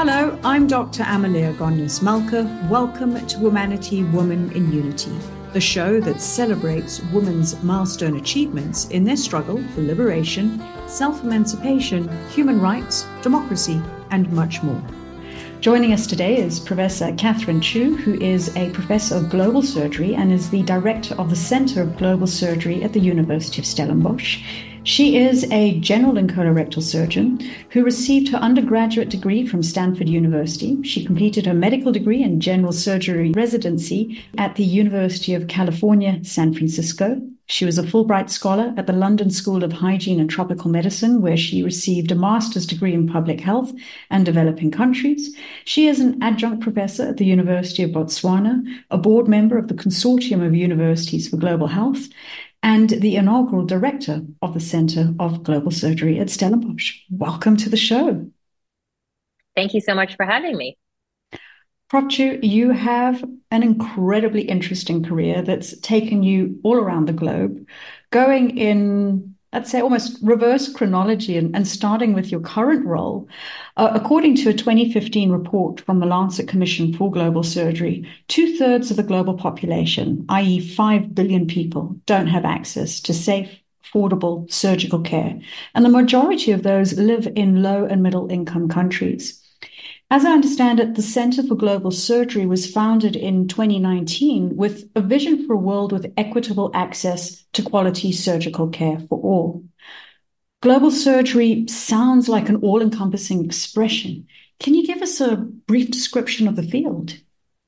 Hello, I'm Dr. Amalia Gonyas-Malka. Welcome to Humanity Woman in Unity, the show that celebrates women's milestone achievements in their struggle for liberation, self-emancipation, human rights, democracy, and much more. Joining us today is Professor Catherine Chu, who is a professor of global surgery and is the director of the Center of Global Surgery at the University of Stellenbosch. She is a general and colorectal surgeon who received her undergraduate degree from Stanford University. She completed her medical degree in general surgery residency at the University of California, San Francisco. She was a Fulbright Scholar at the London School of Hygiene and Tropical Medicine, where she received a master's degree in public health and developing countries. She is an adjunct professor at the University of Botswana, a board member of the Consortium of Universities for Global Health, and the inaugural director of the Center of Global Surgery at Stellenbosch. Welcome to the show. Thank you so much for having me. Prof. Chu, you have an incredibly interesting career that's taken you all around the globe, going in, let's say, almost reverse chronology and starting with your current role. According to a 2015 report from the Lancet Commission for Global Surgery, 2/3 of the global population, i.e. 5 billion people, don't have access to safe, affordable surgical care. And the majority of those live in low and middle income countries. As I understand it, the Center for Global Surgery was founded in 2019 with a vision for a world with equitable access to quality surgical care for all. Global surgery sounds like an all-encompassing expression. Can you give us a brief description of the field?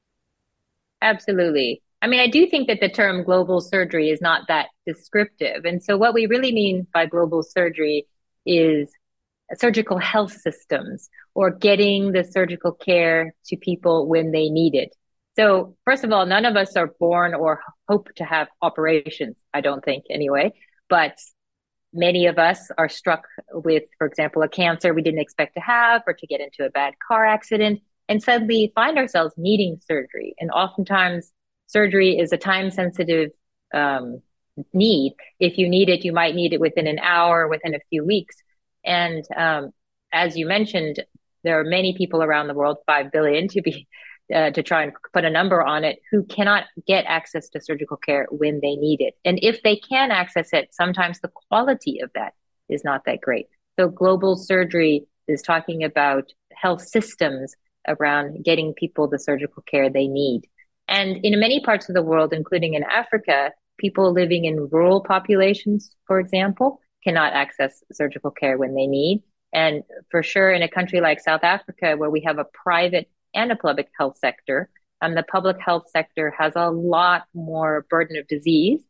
Absolutely. I mean, I do think that the term global surgery is not that descriptive. And so what we really mean by global surgery is surgical health systems, or getting the surgical care to people when they need it. So first of all, none of us are born or hope to have operations, I don't think anyway, but many of us are struck with, for example, a cancer we didn't expect to have, or to get into a bad car accident and suddenly find ourselves needing surgery. And oftentimes surgery is a time sensitive need. If you need it, you might need it within an hour, within a few weeks. And as you mentioned, there are many people around the world, 5 billion to try and put a number on it, who cannot get access to surgical care when they need it. And if they can access it, sometimes the quality of that is not that great. So global surgery is talking about health systems around getting people the surgical care they need. And in many parts of the world, including in Africa, people living in rural populations, for example, cannot access surgical care when they need. And for sure, in a country like South Africa, where we have a private and a public health sector, the public health sector has a lot more burden of disease.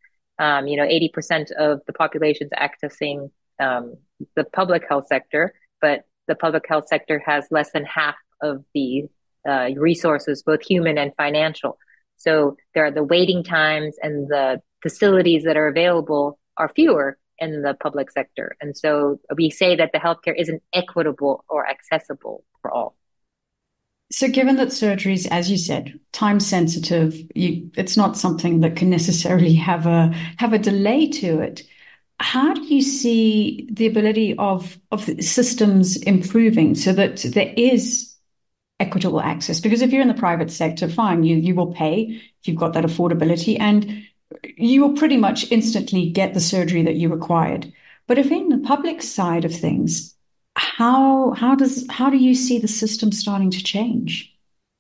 80% of the population is accessing the public health sector, but the public health sector has less than half of the resources, both human and financial. So there are the waiting times, and the facilities that are available are fewer in the public sector. And so we say that the healthcare isn't equitable or accessible for all. So given that surgery is, as you said, time sensitive, it's not something that can necessarily have a delay to it. How do you see the ability of systems improving so that there is equitable access? Because if you're in the private sector, fine, you will pay if you've got that affordability, and you will pretty much instantly get the surgery that you required. But if in the public side of things, how do you see the system starting to change?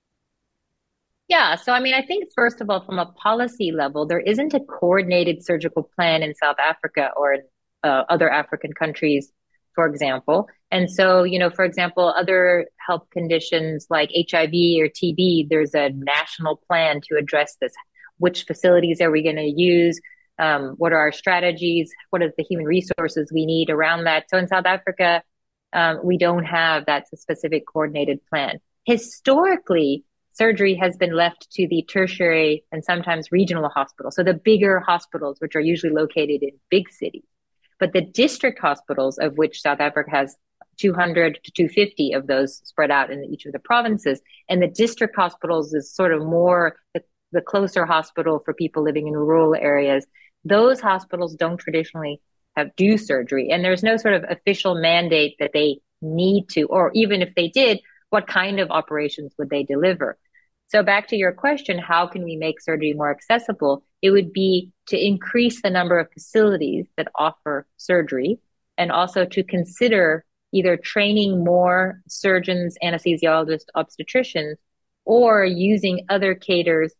Yeah. So, I mean, I think first of all, from a policy level, there isn't a coordinated surgical plan in South Africa or in other African countries, for example. And so, for example, other health conditions like HIV or TB, there's a national plan to address this. Which facilities are we going to use? What are our strategies? What are the human resources we need around that? So in South Africa, we don't have that specific coordinated plan. Historically, surgery has been left to the tertiary and sometimes regional hospitals. So the bigger hospitals, which are usually located in big cities. But the district hospitals, of which South Africa has 200 to 250 of those spread out in each of the provinces, and the district hospitals is sort of more the closer hospital for people living in rural areas. Those hospitals don't traditionally do surgery, and there's no sort of official mandate that they need to, or even if they did, what kind of operations would they deliver? So back to your question, how can we make surgery more accessible? It would be to increase the number of facilities that offer surgery, and also to consider either training more surgeons, anesthesiologists, obstetricians, or using other cadres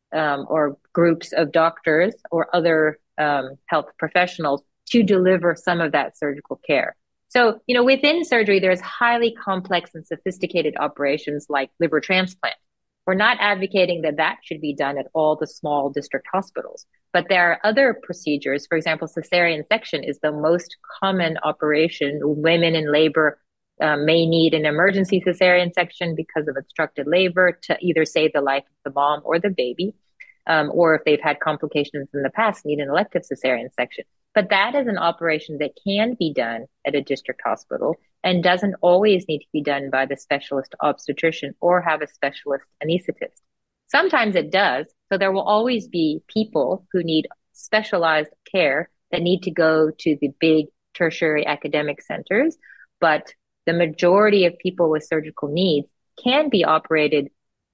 or groups of doctors or other health professionals to deliver some of that surgical care. So, within surgery, there's highly complex and sophisticated operations like liver transplant. We're not advocating that that should be done at all the small district hospitals, but there are other procedures. For example, cesarean section is the most common operation. Women in labor may need an emergency cesarean section because of obstructed labor to either save the life of the mom or the baby, or if they've had complications in the past, need an elective cesarean section. But that is an operation that can be done at a district hospital and doesn't always need to be done by the specialist obstetrician or have a specialist anesthetist. Sometimes it does. So there will always be people who need specialized care that need to go to the big tertiary academic centers. But the majority of people with surgical needs can be operated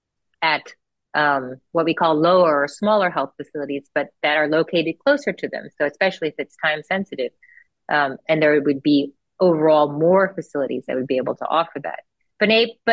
at what we call lower or smaller health facilities, but that are located closer to them. So especially if it's time sensitive, and there would be overall more facilities that would be able to offer that. But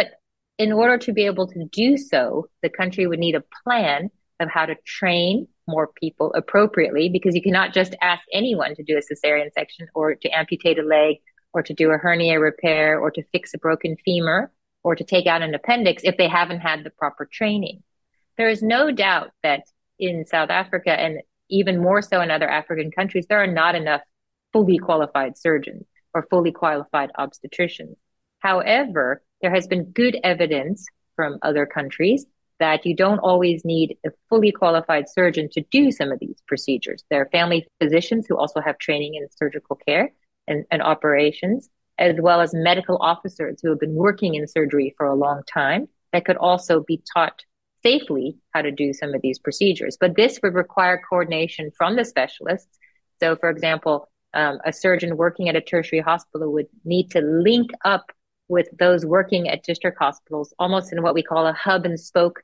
in order to be able to do so, the country would need a plan of how to train more people appropriately, because you cannot just ask anyone to do a cesarean section or to amputate a leg or to do a hernia repair or to fix a broken femur or to take out an appendix if they haven't had the proper training. There is no doubt that in South Africa, and even more so in other African countries, there are not enough fully qualified surgeons or fully qualified obstetricians. However, there has been good evidence from other countries that you don't always need a fully qualified surgeon to do some of these procedures. There are family physicians who also have training in surgical care and operations, as well as medical officers who have been working in surgery for a long time that could also be taught safely how to do some of these procedures. But this would require coordination from the specialists. So, for example, a surgeon working at a tertiary hospital would need to link up with those working at district hospitals, almost in what we call a hub and spoke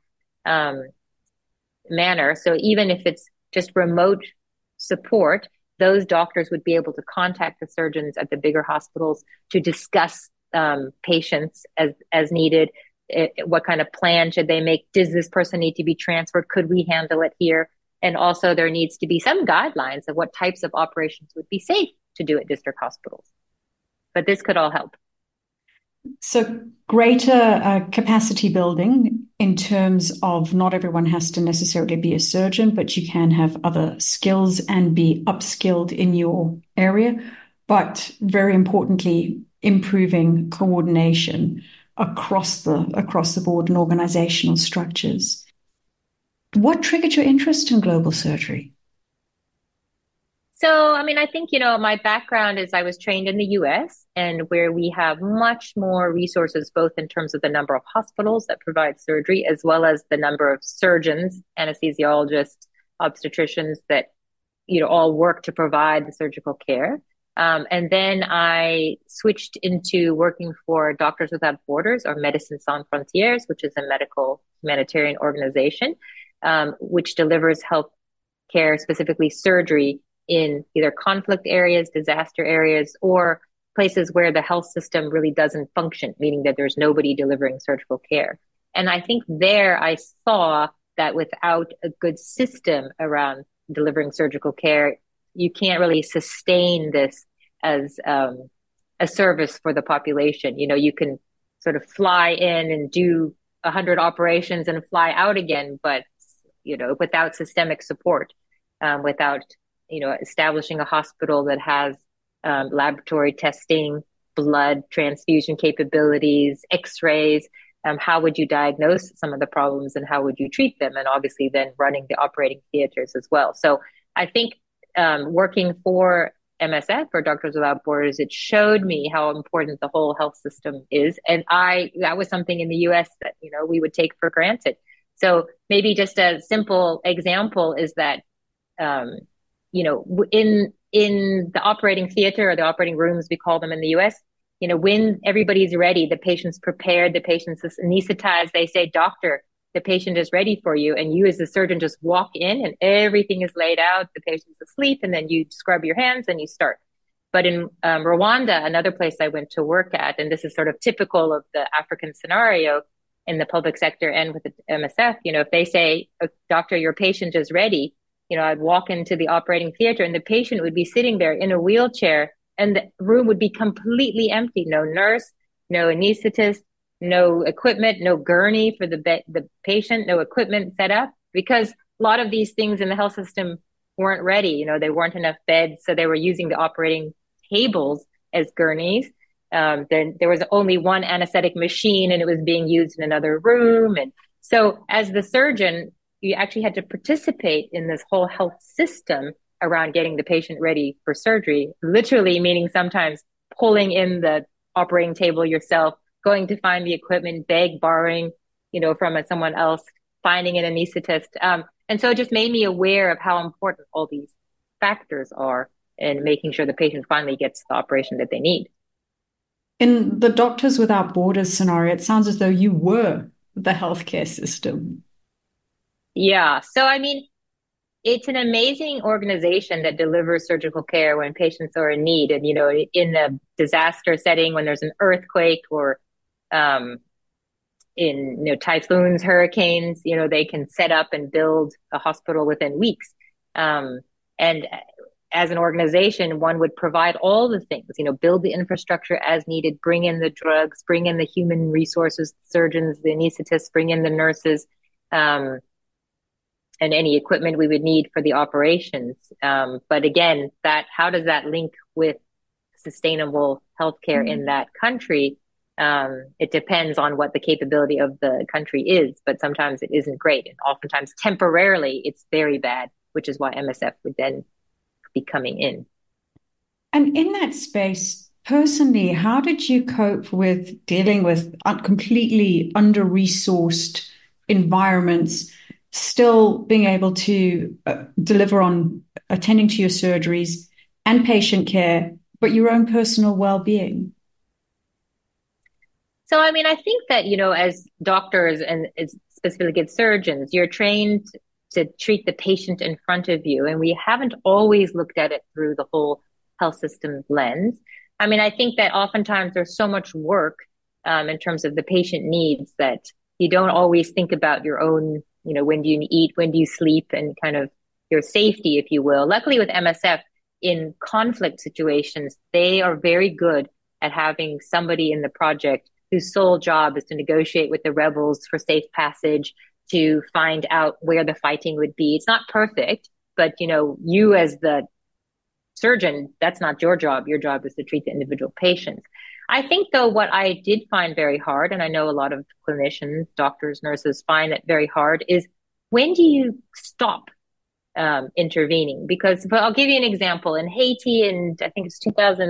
manner. So even if it's just remote support, those doctors would be able to contact the surgeons at the bigger hospitals to discuss patients as needed. What kind of plan should they make? Does this person need to be transferred? Could we handle it here? And also there needs to be some guidelines of what types of operations would be safe to do at district hospitals. But this could all help. So greater capacity building in terms of not everyone has to necessarily be a surgeon, but you can have other skills and be upskilled in your area. But very importantly, improving coordination across the board and organizational structures. What triggered your interest in global surgery? So, I think, my background is I was trained in the US, and where we have much more resources, both in terms of the number of hospitals that provide surgery, as well as the number of surgeons, anesthesiologists, obstetricians that, all work to provide the surgical care. And then I switched into working for Doctors Without Borders, or Médecins Sans Frontières, which is a medical humanitarian organization, which delivers health care, specifically surgery, in either conflict areas, disaster areas, or places where the health system really doesn't function, meaning that there's nobody delivering surgical care. And I think there I saw that without a good system around delivering surgical care, you can't really sustain this as a service for the population. You can sort of fly in and do 100 operations and fly out again, but, without systemic support, without establishing a hospital that has laboratory testing, blood transfusion capabilities, x-rays, how would you diagnose some of the problems and how would you treat them? And obviously then running the operating theaters as well. So I think working for MSF, or Doctors Without Borders, it showed me how important the whole health system is. And that was something in the US that, we would take for granted. So maybe just a simple example is that, in the operating theater, or the operating rooms, we call them in the US, when everybody's ready, the patient's prepared, the patient's anesthetized, they say, doctor, the patient is ready for you. And you as the surgeon just walk in and everything is laid out. The patient's asleep and then you scrub your hands and you start. But in Rwanda, another place I went to work at, and this is sort of typical of the African scenario in the public sector and with the MSF, if they say, oh, doctor, your patient is ready, I'd walk into the operating theater and the patient would be sitting there in a wheelchair and the room would be completely empty. No nurse, no anesthetist, no equipment, no gurney for the patient, no equipment set up, because a lot of these things in the health system weren't ready. There weren't enough beds, so they were using the operating tables as gurneys. Then there was only one anesthetic machine and it was being used in another room. And so as the surgeon, you actually had to participate in this whole health system around getting the patient ready for surgery, literally meaning sometimes pulling in the operating table yourself, going to find the equipment, borrowing, from someone else, finding an anesthetist. And so it just made me aware of how important all these factors are in making sure the patient finally gets the operation that they need. In the Doctors Without Borders scenario, it sounds as though you were the healthcare system. Yeah. So, it's an amazing organization that delivers surgical care when patients are in need. And, in a disaster setting, when there's an earthquake or in, typhoons, hurricanes, they can set up and build a hospital within weeks. And as an organization, one would provide all the things, build the infrastructure as needed, bring in the drugs, bring in the human resources, surgeons, the anesthetists, bring in the nurses, and any equipment we would need for the operations. But again, how does that link with sustainable healthcare in that country? It depends on what the capability of the country is, but sometimes it isn't great. And oftentimes temporarily it's very bad, which is why MSF would then be coming in. And in that space, personally, how did you cope with dealing with completely under-resourced environments, still being able to deliver on attending to your surgeries and patient care, but your own personal well-being? So, I think that, as doctors and specifically as surgeons, you're trained to treat the patient in front of you. And we haven't always looked at it through the whole health system lens. I think that oftentimes there's so much work in terms of the patient needs that you don't always think about your own, when do you eat, when do you sleep, and kind of your safety, if you will. Luckily with MSF, in conflict situations, they are very good at having somebody in the project whose sole job is to negotiate with the rebels for safe passage, to find out where the fighting would be. It's not perfect, but you as the surgeon, that's not your job. Your job is to treat the individual patients. I think though, what I did find very hard, and I know a lot of clinicians, doctors, nurses find it very hard, is when do you stop intervening? Because I'll give you an example. In Haiti, and I think it's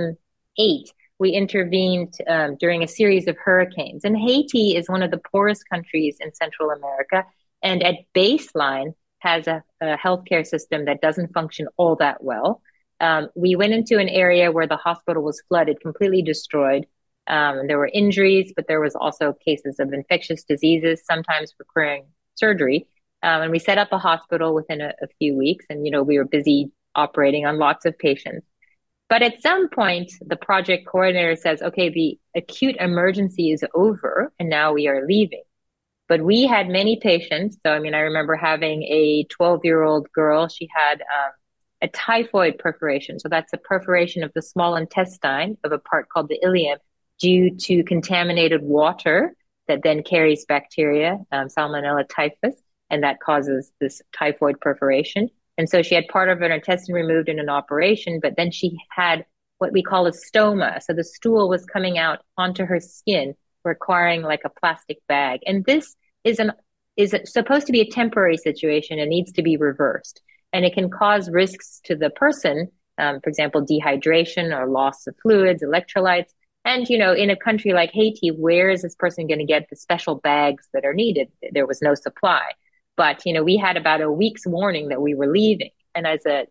2008, we intervened during a series of hurricanes. And Haiti is one of the poorest countries in Central America, and at baseline has a healthcare system that doesn't function all that well. We went into an area where the hospital was flooded, completely destroyed. There were injuries, but there was also cases of infectious diseases, sometimes requiring surgery. And we set up a hospital within a few weeks, and we were busy operating on lots of patients. But at some point, the project coordinator says, okay, the acute emergency is over and now we are leaving. But we had many patients. So, I remember having a 12-year-old girl. She had a typhoid perforation. So that's a perforation of the small intestine of a part called the ileum due to contaminated water that then carries bacteria, Salmonella typhus, and that causes this typhoid perforation. And so she had part of her intestine removed in an operation, but then she had what we call a stoma. So the stool was coming out onto her skin, requiring like a plastic bag. And this is supposed to be a temporary situation and needs to be reversed. And it can cause risks to the person, for example, dehydration or loss of fluids, electrolytes. And, in a country like Haiti, where is this person going to get the special bags that are needed? There was no supply. But, we had about a week's warning that we were leaving. And as a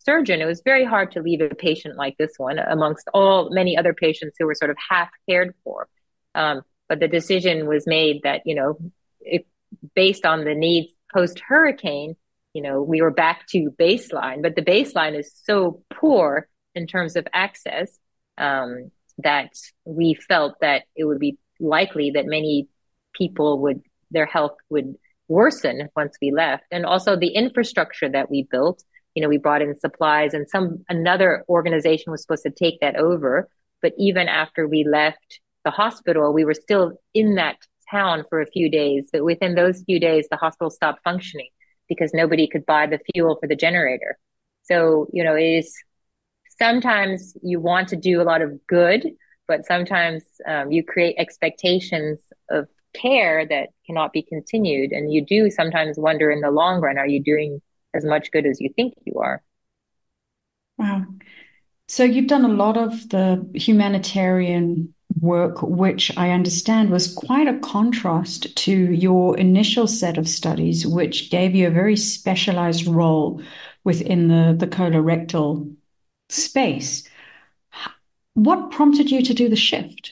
surgeon, it was very hard to leave a patient like this one amongst all many other patients who were sort of half cared for. But the decision was made that, if, based on the needs post hurricane, we were back to baseline, but the baseline is so poor in terms of access, that we felt that it would be likely that many people their health would worsen once we left. And also the infrastructure that we built, we brought in supplies and another organization was supposed to take that over. But even after we left the hospital, we were still in that town for a few days. But within those few days, the hospital stopped functioning because nobody could buy the fuel for the generator. So, it is sometimes you want to do a lot of good, but sometimes you create expectations of care that cannot be continued. And you do sometimes wonder in the long run, are you doing as much good as you think you are? Wow. So you've done a lot of the humanitarian work, which I understand was quite a contrast to your initial set of studies, which gave you a very specialized role within the colorectal space. What prompted you to do the shift?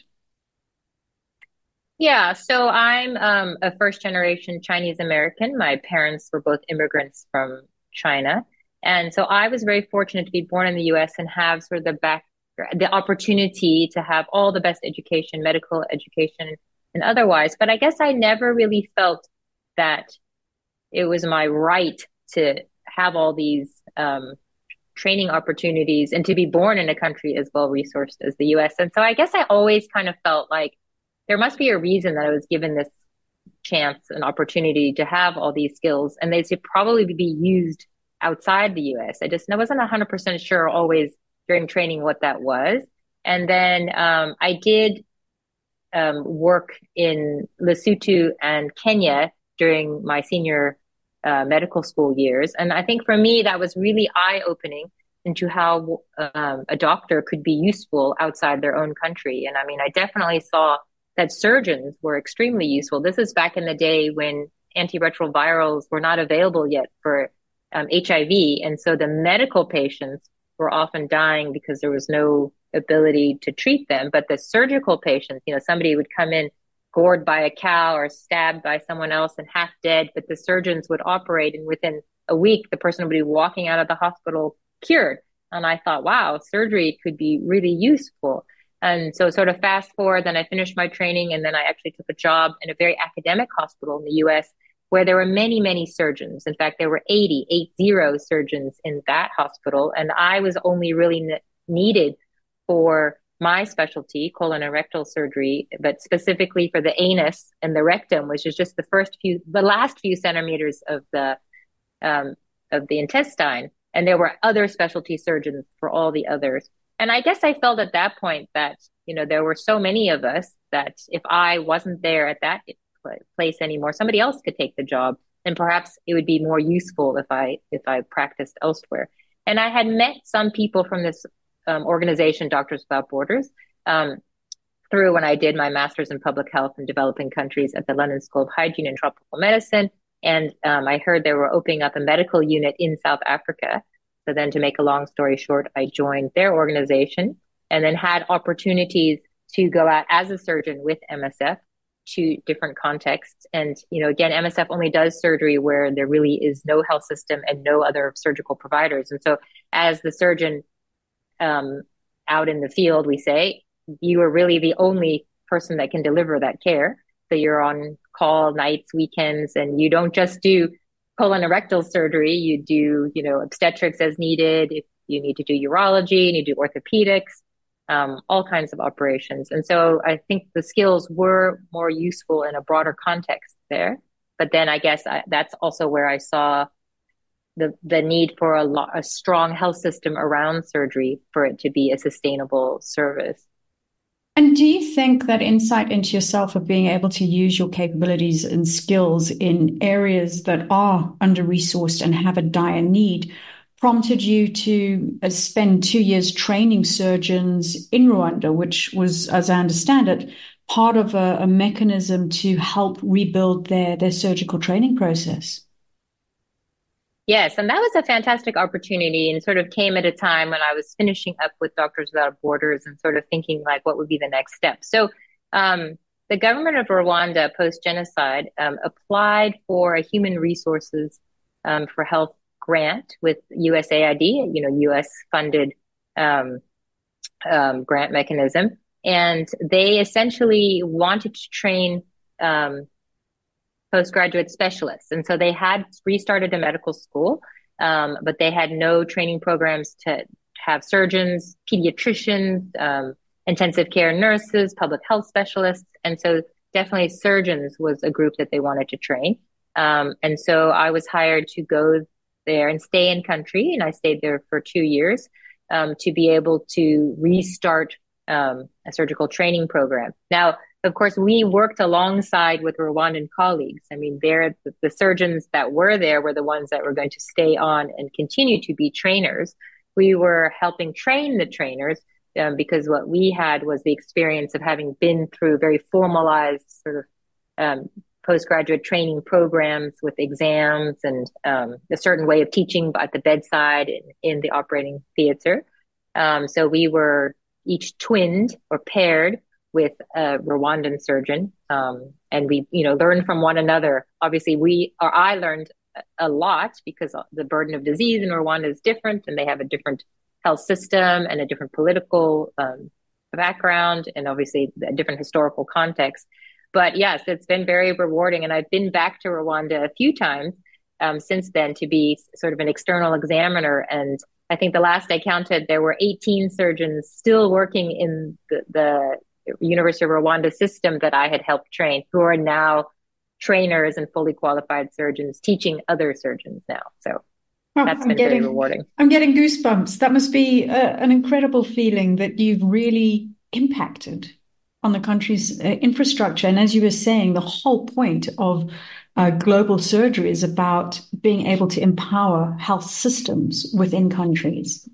Yeah, so I'm a first generation Chinese American. My parents were both immigrants from China. And so I was very fortunate to be born in the US and have sort of the opportunity to have all the best education, medical education and otherwise. But I guess I never really felt that it was my right to have all these training opportunities and to be born in a country as well resourced as the US. And so I guess I always kind of felt like there must be a reason that I was given this chance and opportunity to have all these skills, and they should probably be used outside the US. I wasn't 100% sure always during training what that was. And then I did work in Lesotho and Kenya during my senior medical school years. And I think for me, that was really eye-opening into how a doctor could be useful outside their own country. And I mean, I definitely saw that surgeons were extremely useful. This is back in the day when antiretrovirals were not available yet for HIV. And so the medical patients were often dying because there was no ability to treat them. But the surgical patients, somebody would come in gored by a cow or stabbed by someone else and half dead, but the surgeons would operate, and within a week, the person would be walking out of the hospital cured. And I thought, wow, surgery could be really useful. And so sort of fast forward, then I finished my training, and then I actually took a job in a very academic hospital in the US where there were many, many surgeons. In fact, there were 80 surgeons in that hospital. And I was only really needed for my specialty, colon and rectal surgery, but specifically for the anus and the rectum, which is just the last few centimeters of the intestine. And there were other specialty surgeons for all the others. And I guess I felt at that point that, there were so many of us that if I wasn't there at that place anymore, somebody else could take the job. And perhaps it would be more useful if I practiced elsewhere. And I had met some people from this organization, Doctors Without Borders, through when I did my master's in public health in developing countries at the London School of Hygiene and Tropical Medicine. And I heard they were opening up a medical unit in South Africa. So then, to make a long story short, I joined their organization and then had opportunities to go out as a surgeon with MSF to different contexts. And, again, MSF only does surgery where there really is no health system and no other surgical providers. And so as the surgeon out in the field, we say, you are really the only person that can deliver that care. So you're on call nights, weekends, and you don't just do colon and rectal surgery. You do, obstetrics as needed. If you need to do urology and you do orthopedics, all kinds of operations. And so I think the skills were more useful in a broader context there. But then I guess that's also where I saw the need for a strong health system around surgery for it to be a sustainable service. And do you think that insight into yourself of being able to use your capabilities and skills in areas that are under-resourced and have a dire need prompted you to spend 2 years training surgeons in Rwanda, which was, as I understand it, part of a mechanism to help rebuild their surgical training process? Yes, and that was a fantastic opportunity and sort of came at a time when I was finishing up with Doctors Without Borders and sort of thinking like what would be the next step. So um, the government of Rwanda post-genocide applied for a human resources for health grant with USAID, US funded um, grant mechanism. And they essentially wanted to train um, postgraduate specialists. And so they had restarted a medical school, but they had no training programs to have surgeons, pediatricians, intensive care nurses, public health specialists. And so definitely surgeons was a group that they wanted to train. And so I was hired to go there and stay in country. And I stayed there for 2 years to be able to restart a surgical training program. Now, of course, we worked alongside with Rwandan colleagues. I mean, the surgeons that were there were the ones that were going to stay on and continue to be trainers. We were helping train the trainers because what we had was the experience of having been through very formalized sort of postgraduate training programs with exams and a certain way of teaching at the bedside in the operating theater. So we were each twinned or paired with a Rwandan surgeon. And we, learned from one another. Obviously, I learned a lot because the burden of disease in Rwanda is different and they have a different health system and a different political background and obviously a different historical context. But yes, it's been very rewarding. And I've been back to Rwanda a few times since then to be sort of an external examiner. And I think the last I counted, there were 18 surgeons still working in the University of Rwanda system that I had helped train, who are now trainers and fully qualified surgeons teaching other surgeons now. So that's been very rewarding. I'm getting goosebumps. That must be an incredible feeling that you've really impacted on the country's infrastructure. And as you were saying, the whole point of global surgery is about being able to empower health systems within countries.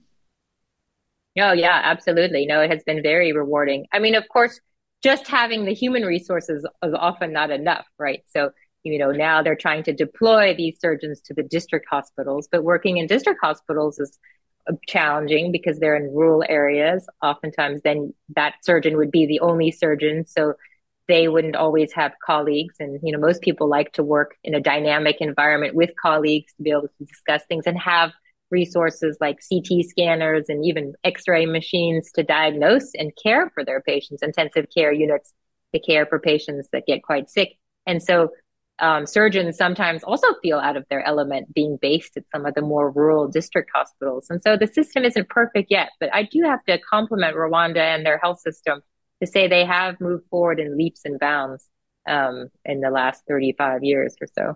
Oh, yeah, absolutely. No, it has been very rewarding. I mean, of course, just having the human resources is often not enough, right? So, now they're trying to deploy these surgeons to the district hospitals, but working in district hospitals is challenging because they're in rural areas. Oftentimes, then that surgeon would be the only surgeon. So they wouldn't always have colleagues. And, most people like to work in a dynamic environment with colleagues to be able to discuss things and have resources like CT scanners and even X-ray machines to diagnose and care for their patients, intensive care units to care for patients that get quite sick. And so surgeons sometimes also feel out of their element being based at some of the more rural district hospitals. And so the system isn't perfect yet, but I do have to compliment Rwanda and their health system to say they have moved forward in leaps and bounds in the last 35 years or so.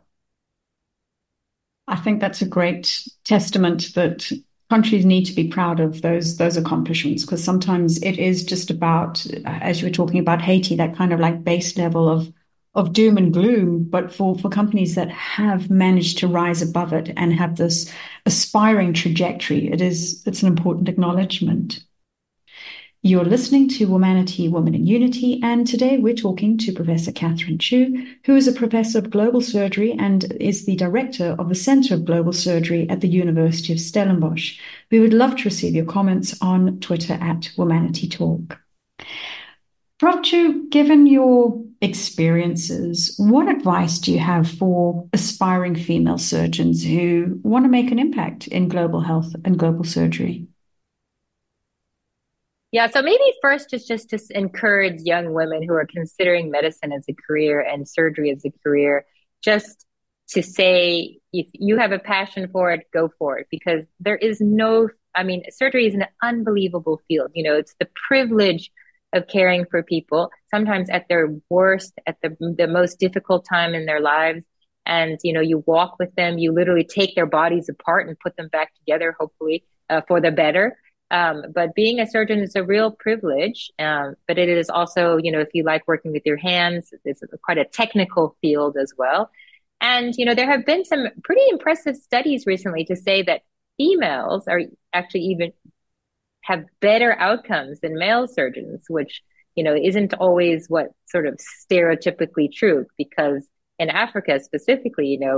I think that's a great testament that countries need to be proud of those accomplishments, because sometimes it is just about, as you were talking about Haiti, that kind of like base level of doom and gloom. But for companies that have managed to rise above it and have this aspiring trajectory, it's an important acknowledgement. You're listening to Womanity, Women in Unity, and today we're talking to Professor Catherine Chu, who is a professor of global surgery and is the director of the Center of Global Surgery at the University of Stellenbosch. We would love to receive your comments on Twitter at Womanity Talk. Prof. Chu, given your experiences, what advice do you have for aspiring female surgeons who want to make an impact in global health and global surgery? Yeah, so maybe first is just to encourage young women who are considering medicine as a career and surgery as a career, just to say, if you have a passion for it, go for it, because surgery is an unbelievable field. It's the privilege of caring for people, sometimes at their worst, at the most difficult time in their lives. And, you walk with them, you literally take their bodies apart and put them back together, hopefully, for the better. But being a surgeon is a real privilege. But it is also, if you like working with your hands, it's quite a technical field as well. And, there have been some pretty impressive studies recently to say that females are actually even have better outcomes than male surgeons, which, isn't always what sort of stereotypically true, because in Africa specifically,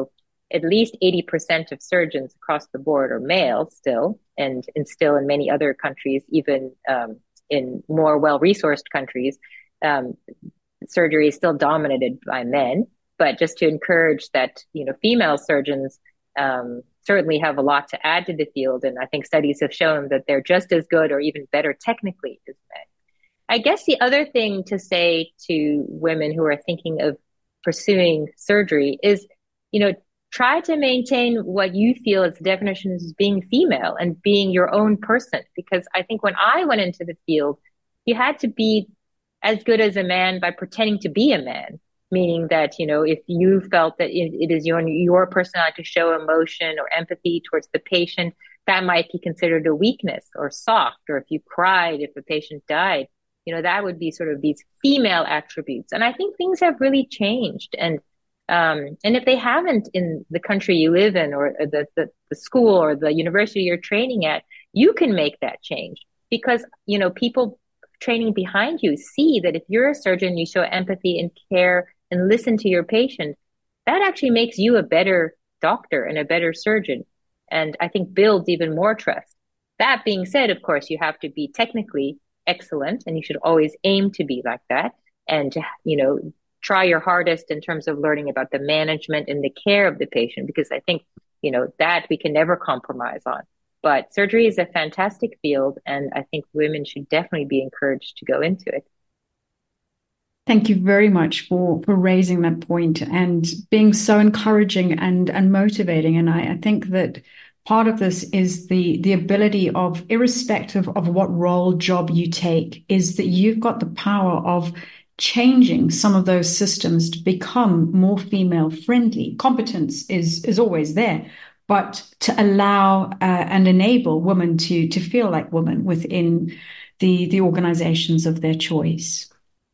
at least 80% of surgeons across the board are male still, and still in many other countries, even in more well-resourced countries, um, surgery is still dominated by men. But just to encourage that, female surgeons certainly have a lot to add to the field. And I think studies have shown that they're just as good or even better technically as men. I guess the other thing to say to women who are thinking of pursuing surgery is, try to maintain what you feel as definitions as being female and being your own person. Because I think when I went into the field, you had to be as good as a man by pretending to be a man, meaning that, if you felt that it is your personality to show emotion or empathy towards the patient, that might be considered a weakness or soft. Or if you cried, if a patient died, that would be sort of these female attributes. And I think things have really changed. And if they haven't in the country you live in, or the school or the university you're training at, you can make that change because, people training behind you see that if you're a surgeon, you show empathy and care and listen to your patient, that actually makes you a better doctor and a better surgeon. And I think builds even more trust. That being said, of course, you have to be technically excellent, and you should always aim to be like that, and to, try your hardest in terms of learning about the management and the care of the patient, because I think, that we can never compromise on. But surgery is a fantastic field, and I think women should definitely be encouraged to go into it. Thank you very much for raising that point and being so encouraging and motivating. And I think that part of this is the ability of, irrespective of what role, job you take, is that you've got the power of changing some of those systems to become more female friendly. Competence is always there, but to allow and enable women to feel like women within the organizations of their choice.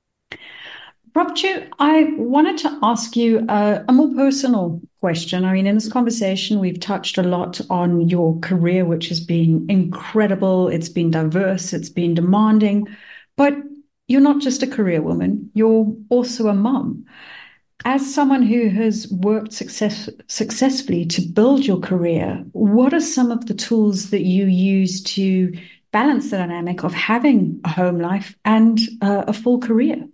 Prabhu, I wanted to ask you a more personal question. I mean, in this conversation, we've touched a lot on your career, which has been incredible. It's been diverse, it's been demanding, but you're not just a career woman, you're also a mum. As someone who has worked successfully to build your career, what are some of the tools that you use to balance the dynamic of having a home life and a full career?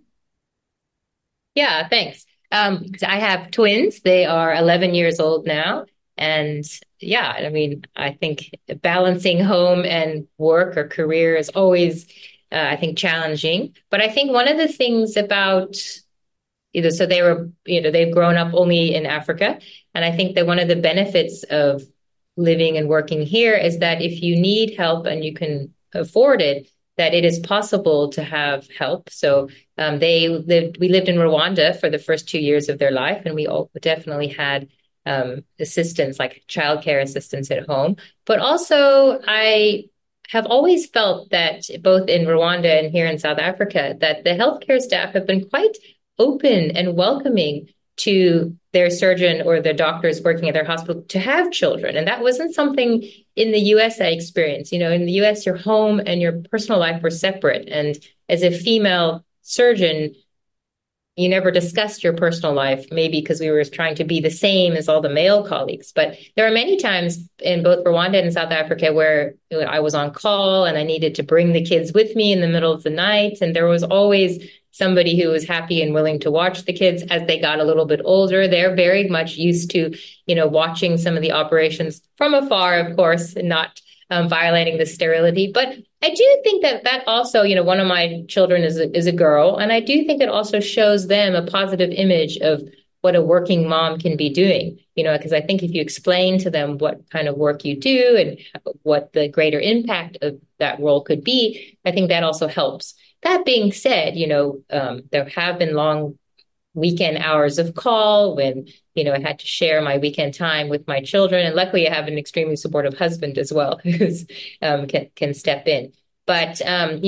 Yeah, thanks. I have twins. They are 11 years old now. And yeah, I mean, I think balancing home and work or career is always, I think, challenging. But I think one of the things about so they were, they've grown up only in Africa. And I think that one of the benefits of living and working here is that if you need help and you can afford it, that it is possible to have help. So we lived in Rwanda for the first 2 years of their life, and we all definitely had assistance, like childcare assistance at home. But also, I have always felt that both in Rwanda and here in South Africa, that the healthcare staff have been quite open and welcoming to their surgeon or their doctors working at their hospital to have children. And that wasn't something in the US I experienced. In the US, your home and your personal life were separate. And as a female surgeon, you never discussed your personal life, maybe because we were trying to be the same as all the male colleagues. But there are many times in both Rwanda and South Africa where I was on call and I needed to bring the kids with me in the middle of the night. And there was always somebody who was happy and willing to watch the kids as they got a little bit older. They're very much used to, watching some of the operations from afar, of course, and not violating the sterility. But I do think that also, one of my children is a girl, and I do think it also shows them a positive image of what a working mom can be doing, because I think if you explain to them what kind of work you do and what the greater impact of that role could be, I think that also helps. That being said, there have been long weekend hours of call when, I had to share my weekend time with my children. And luckily, I have an extremely supportive husband as well who can step in. But,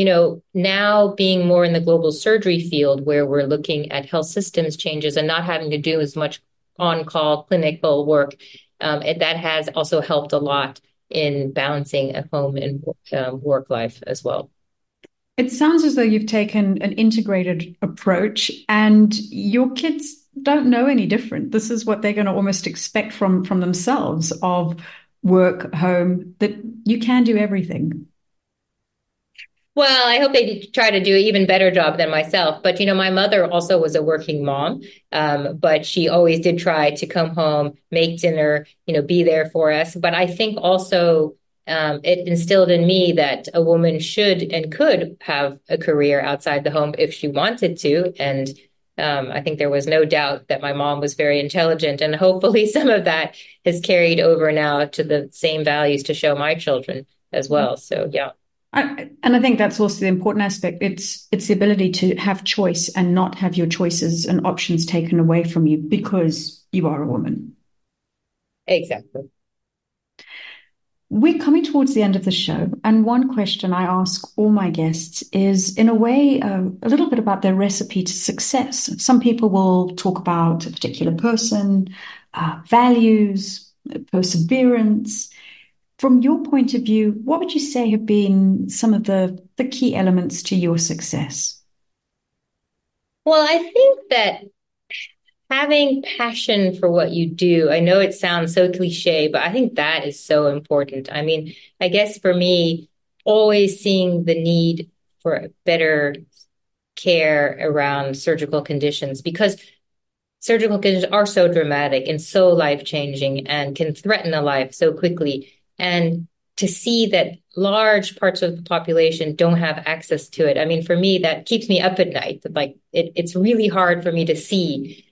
now being more in the global surgery field where we're looking at health systems changes and not having to do as much on-call clinical work, that has also helped a lot in balancing a home and work life as well. It sounds as though you've taken an integrated approach and your kids don't know any different. This is what they're going to almost expect from themselves of work, home, that you can do everything. Well, I hope they try to do an even better job than myself. But, my mother also was a working mom, but she always did try to come home, make dinner, be there for us. But I think also it instilled in me that a woman should and could have a career outside the home if she wanted to. And I think there was no doubt that my mom was very intelligent. And hopefully some of that has carried over now to the same values to show my children as well. So, yeah. And I think that's also the important aspect. It's the ability to have choice and not have your choices and options taken away from you because you are a woman. Exactly. We're coming towards the end of the show, and one question I ask all my guests is, in a way, a little bit about their recipe to success. Some people will talk about a particular person, values, perseverance. From your point of view, what would you say have been some of the key elements to your success? Well, I think that having passion for what you do, I know it sounds so cliche, but I think that is so important. I mean, I guess for me, always seeing the need for better care around surgical conditions because surgical conditions are so dramatic and so life-changing and can threaten a life so quickly. And to see that large parts of the population don't have access to it. I mean, for me, that keeps me up at night. Like it's really hard for me to see.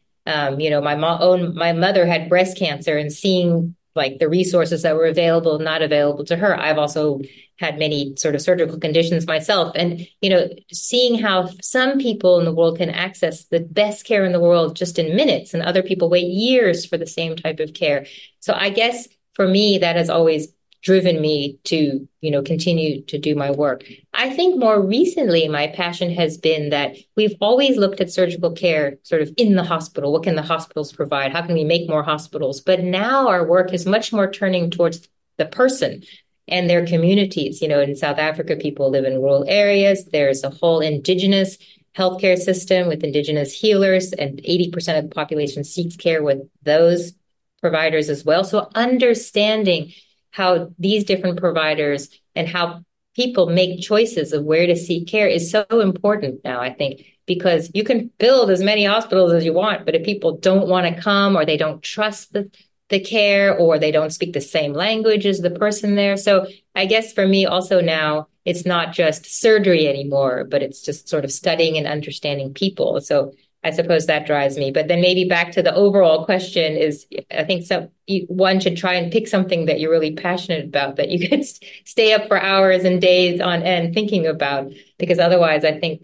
My mother had breast cancer, and seeing like the resources that were available, not available to her. I've also had many sort of surgical conditions myself, and seeing how some people in the world can access the best care in the world just in minutes, and other people wait years for the same type of care. So I guess for me, that has always driven me to, continue to do my work. I think more recently, my passion has been that we've always looked at surgical care sort of in the hospital. What can the hospitals provide? How can we make more hospitals? But now our work is much more turning towards the person and their communities. In South Africa, people live in rural areas. There's a whole indigenous healthcare system with indigenous healers, and 80% of the population seeks care with those providers as well. So understanding how these different providers and how people make choices of where to seek care is so important now, I think, because you can build as many hospitals as you want, but if people don't want to come, or they don't trust the care, or they don't speak the same language as the person there. So I guess for me also now, it's not just surgery anymore, but it's just sort of studying and understanding people. So I suppose that drives me. But then maybe back to the overall question is, I think one should try and pick something that you're really passionate about, that you could stay up for hours and days on end thinking about, because otherwise I think,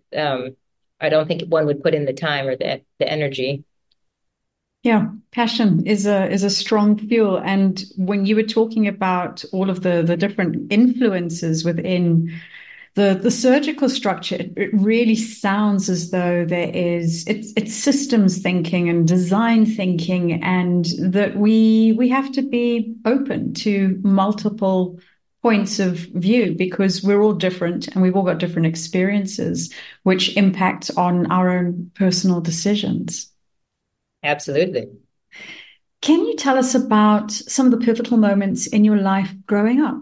I don't think one would put in the time or the energy. Yeah, passion is a strong fuel. And when you were talking about all of the different influences within the surgical structure, it really sounds as though it's systems thinking and design thinking, and that we have to be open to multiple points of view because we're all different and we've all got different experiences which impact on our own personal decisions. Absolutely. Can you tell us about some of the pivotal moments in your life growing up?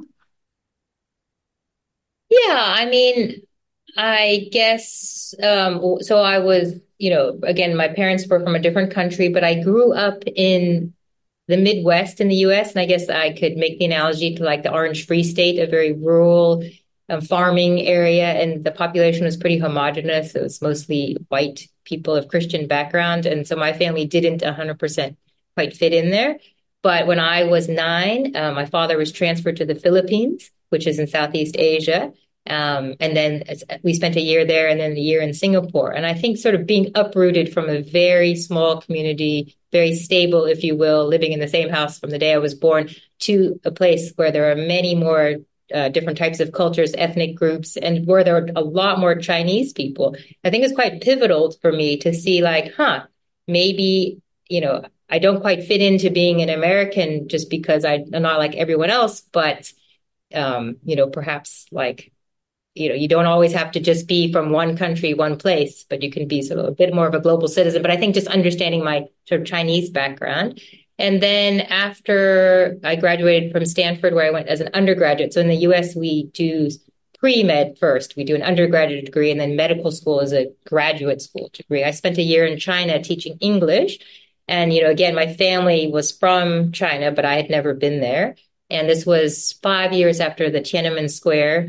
Yeah, I mean, I guess so I was, again, my parents were from a different country, but I grew up in the Midwest in the US. And I guess I could make the analogy to like the Orange Free State, a very rural farming area. And the population was pretty homogenous. It was mostly white people of Christian background. And so my family didn't 100% quite fit in there. But when I was 9, my father was transferred to the Philippines, which is in Southeast Asia. And then we spent a year there and then a year in Singapore. And I think sort of being uprooted from a very small community, very stable, if you will, living in the same house from the day I was born, to a place where there are many more different types of cultures, ethnic groups, and where there are a lot more Chinese people. I think it's quite pivotal for me to see like, maybe, I don't quite fit into being an American just because I'm not like everyone else, but, perhaps like you don't always have to just be from one country, one place, but you can be sort of a bit more of a global citizen. But I think just understanding my sort of Chinese background. And then after I graduated from Stanford, where I went as an undergraduate. So in the US, we do pre-med first. We do an undergraduate degree, and then medical school is a graduate school degree. I spent a year in China teaching English. And, again, my family was from China, but I had never been there. And this was 5 years after the Tiananmen Square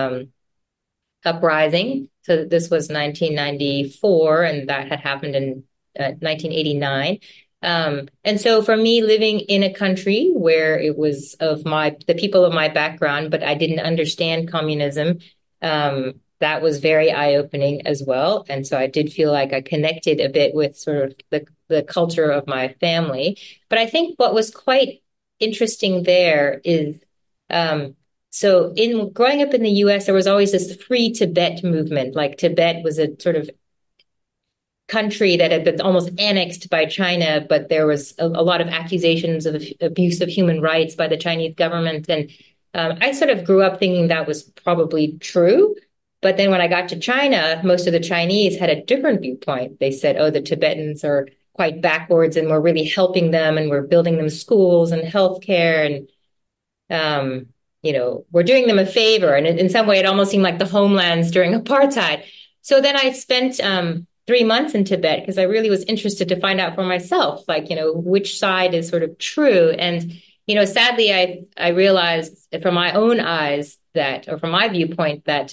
uprising. So this was 1994, and that had happened in 1989. And so for me, living in a country where it was the people of my background, but I didn't understand communism, that was very eye-opening as well. And so I did feel like I connected a bit with sort of the culture of my family. But I think what was quite interesting there is, so in growing up in the US, there was always this free Tibet movement. Like Tibet was a sort of country that had been almost annexed by China, but there was a lot of accusations of abuse of human rights by the Chinese government. And I sort of grew up thinking that was probably true. But then when I got to China, most of the Chinese had a different viewpoint. They said, oh, the Tibetans are quite backwards and we're really helping them and we're building them schools and healthcare and, we're doing them a favor. And in some way, it almost seemed like the homelands during apartheid. So then I spent 3 months in Tibet because I really was interested to find out for myself, like, which side is sort of true. And, sadly, I realized from my own eyes or from my viewpoint that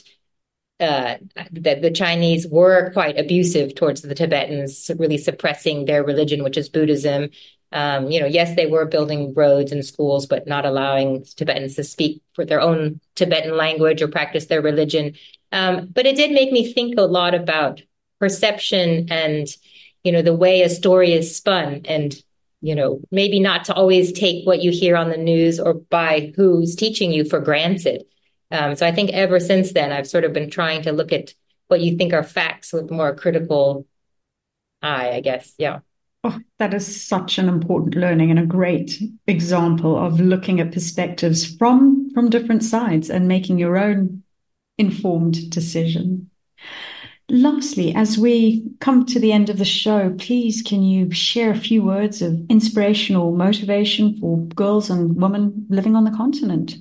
the Chinese were quite abusive towards the Tibetans, really suppressing their religion, which is Buddhism. Yes, they were building roads and schools, but not allowing Tibetans to speak for their own Tibetan language or practice their religion. But it did make me think a lot about perception and, the way a story is spun and, maybe not to always take what you hear on the news or by who's teaching you for granted. So I think ever since then, I've sort of been trying to look at what you think are facts with more critical eye, I guess. Yeah. Oh, that is such an important learning and a great example of looking at perspectives from different sides and making your own informed decision. Lastly, as we come to the end of the show, please can you share a few words of inspirational motivation for girls and women living on the continent?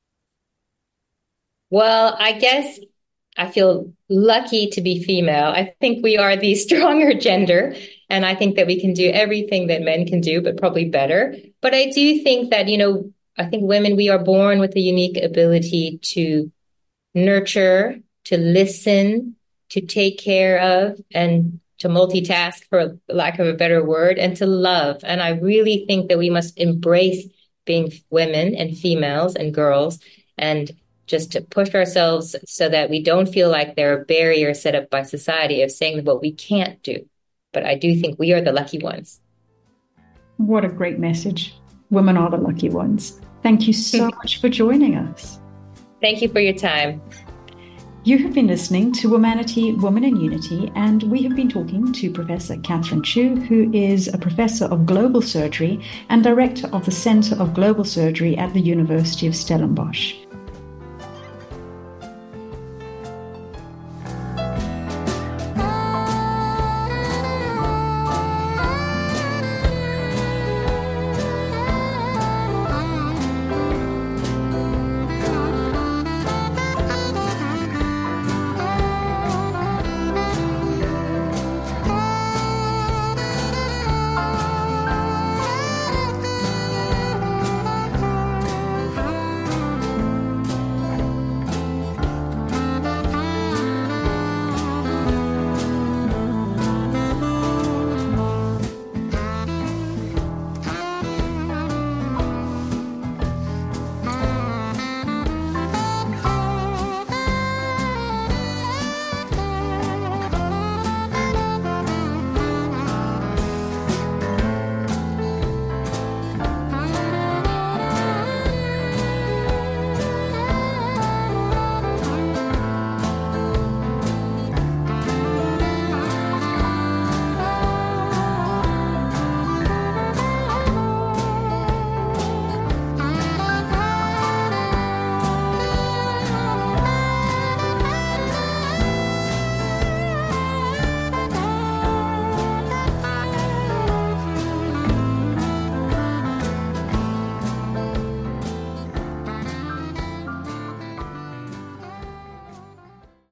Well, I guess I feel lucky to be female. I think we are the stronger gender, and I think that we can do everything that men can do, but probably better. But I do think that, I think women, we are born with a unique ability to nurture, to listen, to take care of, and to multitask, for lack of a better word, and to love. And I really think that we must embrace being women and females and girls and just to push ourselves so that we don't feel like there are barriers set up by society of saying what we can't do. But I do think we are the lucky ones. What a great message. Women are the lucky ones. Thank you so much for joining us. Thank you for your time. You have been listening to Womanity, Woman in Unity, and we have been talking to Professor Catherine Chu, who is a professor of global surgery and director of the Center of Global Surgery at the University of Stellenbosch.